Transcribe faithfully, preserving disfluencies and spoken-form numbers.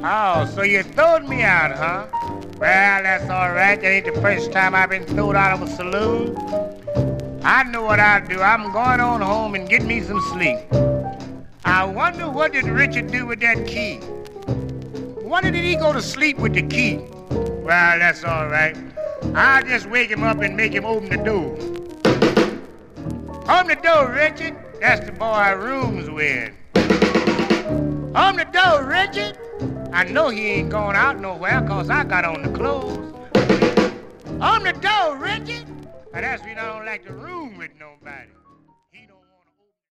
Oh, so you throwed me out, huh? Well, that's all right. That ain't the first time I've been thrown out of a saloon. I know what I'll do. I'm going on home and get me some sleep. I wonder what did Richard do with that key? Why did he go to sleep with the key? Well, that's all right. I'll just wake him up and make him open the door. Open the door, Richard. That's the boy I rooms with. Open the door, Richard. I know he ain't going out nowhere because I got on the clothes. Open the door, Richard. And that's when I don't like to room with nobody.